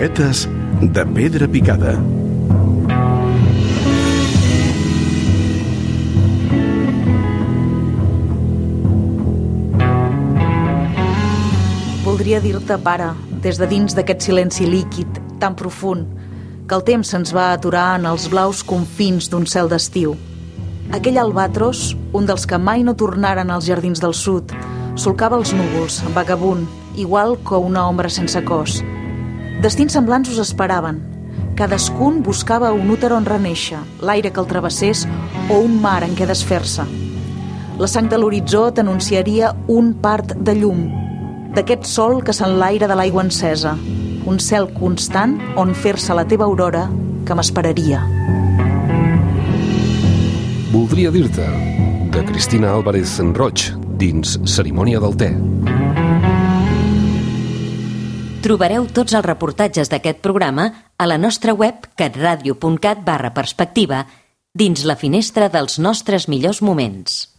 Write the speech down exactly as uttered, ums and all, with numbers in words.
Poetes de pedra picada. Voldria dir-te, pare, des de dins d'aquest silenci líquid, tan profund, que el temps se'ns va aturar en els blaus confins d'un cel d'estiu. Aquell albatros, un dels que mai no tornaren als jardins del sud, solcava els núvols, vagabund, igual que una ombra sense cos. Destins semblants us esperaven. Cadascun buscava un úter on renéixer, l'aire que el travessés o un mar en què desfer-se. La sang de l'horitzó t'anunciaria un part de llum, d'aquest sol que s'enlaira de l'aigua encesa, un cel constant on fer-se la teva aurora que m'esperaria. Voldria dir-te, de Cristina Álvarez Roig, dins Cerimònia del te. Trobareu tots els reportatges d'aquest programa a la nostra web catradio punt cat barra perspectiva dins la finestra dels nostres millors moments.